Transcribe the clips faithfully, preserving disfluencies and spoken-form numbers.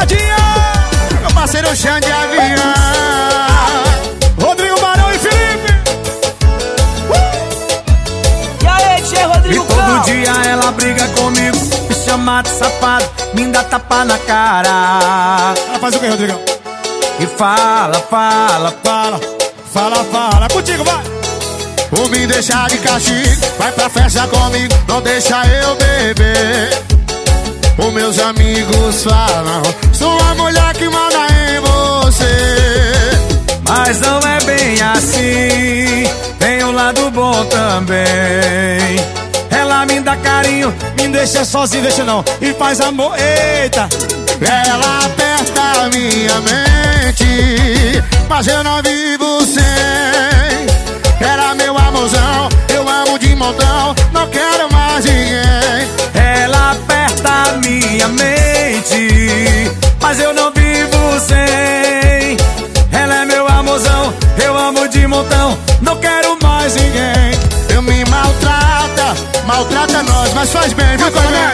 Todinha. Meu parceiro Xande de Avião, Rodrigo Barão e Felipe. E aí, tchê, Rodrigo E todo dia ela briga comigo, me chama de safado, me dá tapa na cara. Ela faz o que, Rodrigão? E fala, fala, Fala, fala, fala. É contigo, vai. ou me deixar de castigo, vai pra festa comigo, não deixa eu beber. Os meus amigos falam, sou a mulher que manda em você. mas não é bem assim, tem um lado bom também. Ela me dá carinho, Me deixa sozinho, deixa não. E faz amor, eita. Ela aperta a minha mente, mas eu não vivo sem. Era meu amorzão, eu amo de montão, não quero mais ninguém. ela aperta a minha mente, mas eu não vivo sem. Ela é meu amorzão, eu amo de montão, não quero mais ninguém. Eu me maltrata, maltrata nós, mas faz bem, viu, Coronel?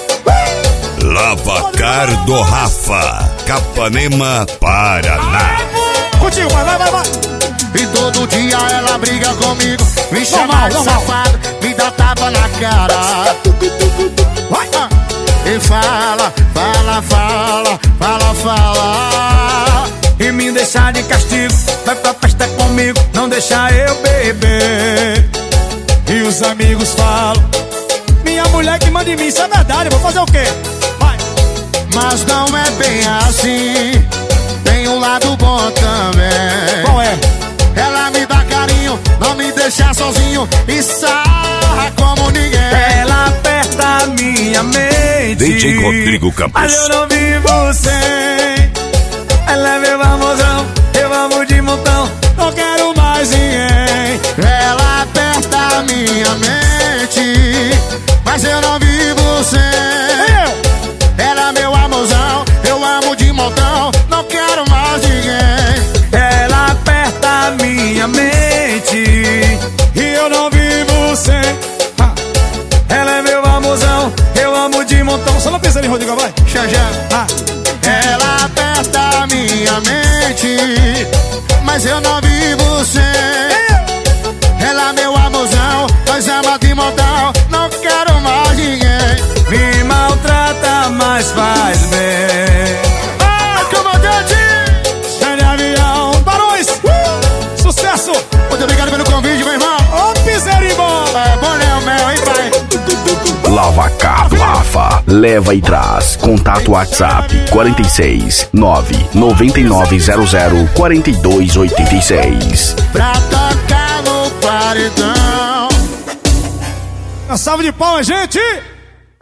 Lavacar do Rafa, Capanema, Paraná. Contigo, vai, vai, vai, vai. E todo dia ela briga comigo, me chama Normal, de normal. safado, me dá tapa na cara. Vai. Ah, e fala, fala, fala, fala, fala. E me deixar de castigo, vai pra festa comigo, não deixa eu beber. E os amigos falam, minha mulher que manda em mim, isso é verdade, vou fazer o quê? Vai. Mas não é bem assim, tem um lado bom também. Qual é? Ela me dá carinho, não me deixa sozinho e sarra como ninguém. Ela aperta a minha mente, D J Rodrigo Campos. mas eu não vivo sem. Ela é meu amorzão, eu amo de montão, Não quero mais ninguém. Ela aperta a minha mente, mas eu não vivo sem. Eu. Ela é meu amorzão, eu amo de montão, não quero mais ninguém. ela aperta a minha mente, E eu não vivo sem. Ah, ela é meu amorzão, eu amo de montão. só não pensa ali, Rodrigo, vai. Xanjã. Ah, Ela aperta a minha mente, mas eu não vivo sem. Ela é meu amorzão, nós ama de montão, não quero mais ninguém. me maltrata, mas faz bem. Ai, comandante! Xande de Avião, Barões. Uh, sucesso. Muito obrigado pelo convite, meu irmão. Ô, Piserimão. É bom, Léo Mel, hein, pai? Lavacar do Rafa, leva e traz. Contato WhatsApp quarenta e seis, nove nove nove zero zero, quatro dois oito seis. Pra tocar no paredão. Uma salva de palmas, gente.